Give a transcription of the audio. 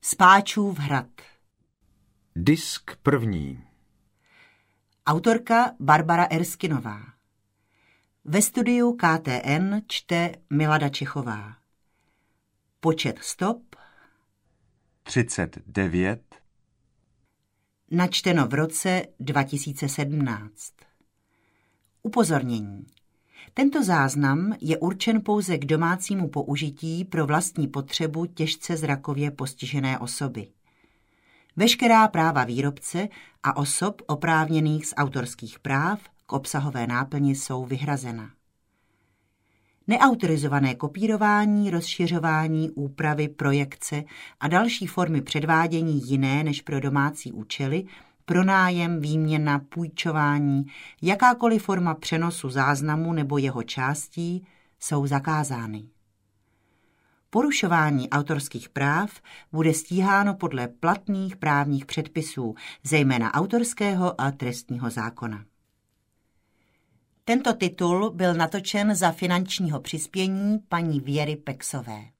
Spáčův hrad. Disk první. Autorka Barbara Erskinová. Ve studiu KTN čte Milada Čechová. Počet stop 39. Načteno v roce 2017. Upozornění. Tento záznam je určen pouze k domácímu použití pro vlastní potřebu těžce zrakově postižené osoby. Veškerá práva výrobce a osob oprávněných z autorských práv k obsahové náplni jsou vyhrazena. Neautorizované kopírování, rozšiřování, úpravy, projekce a další formy předvádění jiné než pro domácí účely, pronájem, výměna, půjčování, jakákoliv forma přenosu záznamu nebo jeho částí jsou zakázány. Porušování autorských práv bude stíháno podle platných právních předpisů, zejména autorského a trestního zákona. Tento titul byl natočen za finančního přispění paní Věry Peksové.